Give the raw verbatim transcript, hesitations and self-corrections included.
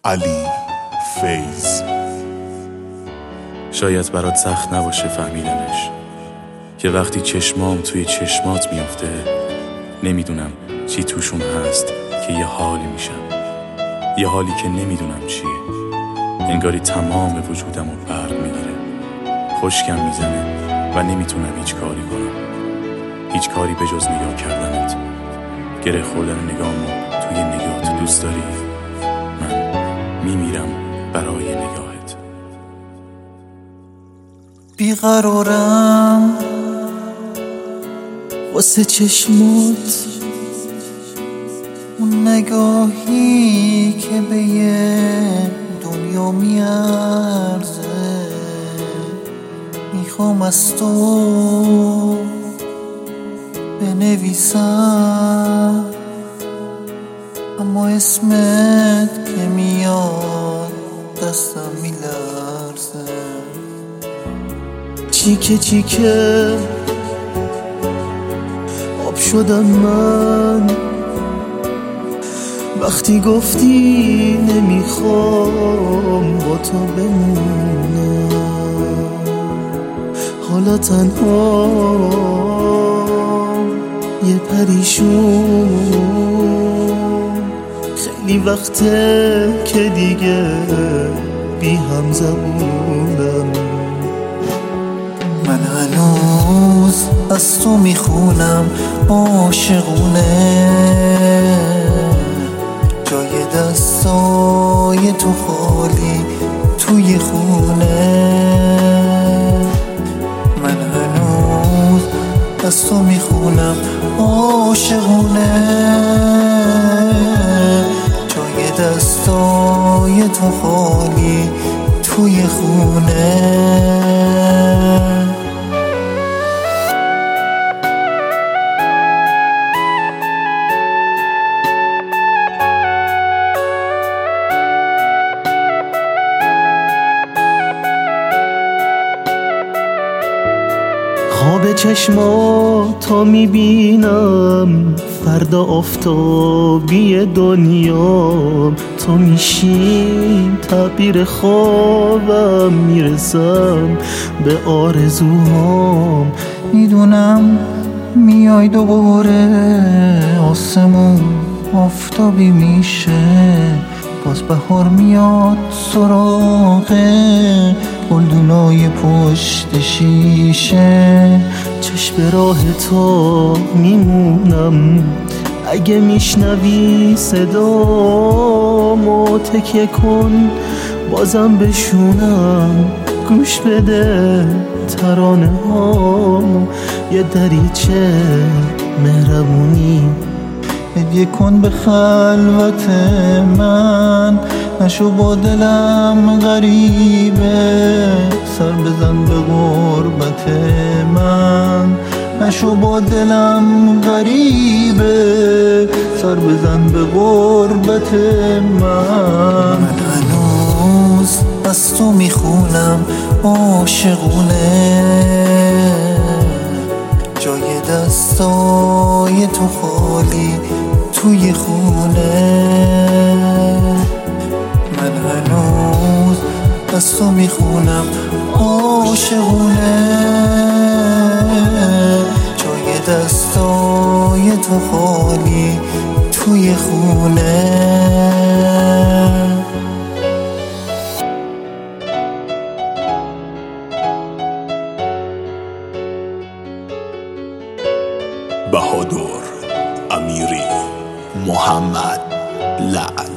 علی فیض. شاید برات سخت نباشه فهمیدنش، که وقتی چشمام توی چشمات میفته نمیدونم چی توشون هست که یه حالی میشم، یه حالی که نمیدونم چیه. انگاری تمام وجودم رو برق میگیره، خشکم میزنه و نمیتونم هیچ کاری کنم، هیچ کاری به جز نگاه کردنت. گره خوردن نگاهمو توی نگاهت دوست داری؟ من میمیرم برای نگاهت. بیقرارم واسه چشمات، اون نگاهی که به یه دنیا میارزه. میخوام از تو بنویسم، اما اسمت که میاد دستم میلرزه. چیکه چیکه آب شدم من وقتی گفتی نمیخوام با تو بمونم. حالا تنها یه پریشون، خیلی وقته که دیگه بی هم زبونم. من هنوز از تو میخونم عاشقونه، جای دستای تو خالی توی خونه. من هنوز از تو میخونم عاشقونه، جای دستای تو خالی توی خونه. خواب چشماتو میبینم، فردا آفتابی دنیام تو میشی تعبیر خوابم. میرسم به آرزوهام، میدونم میای دوباره آسمون آفتابی میشه. باز بهار میاد سراغه گلدونای پشت شیشه. چشم راه تو میمونم، اگه میشنوی صدامو تکیه کن بازم بشونم. گوش بده ترانه هامو، یه دریچه مهربونی هدیه کن به خلوت من. نشو با دلم غریبه، سر بزن به غربت من. نشو با دلم غریبه، سر بزن به غربت من. من هنوز از تو میخونم عاشقونه، جای دستای تو خالی توی خونه. من هنوز از تو میخونم عاشقونه، جای دستای تو خالی توی خونه. بهادر امیری محمد لعل.